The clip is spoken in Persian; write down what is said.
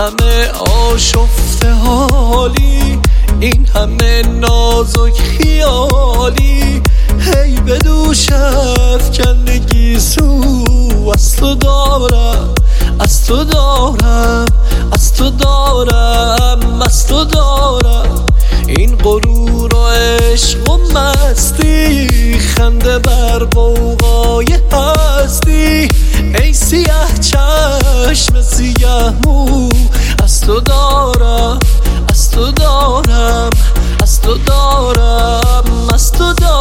همه آشفته حالی، این همه نازک خیالی، هی به دوش افکندگی سو از تو دارم، از تو دارم، از تو دارم، از تو دارم. این غرور و عشق و مستی، خنده بر غوغای هستی، ای سیه چشم سیه مو، از تو دارم، از تو دارم، از تو دارم، از تو دارم.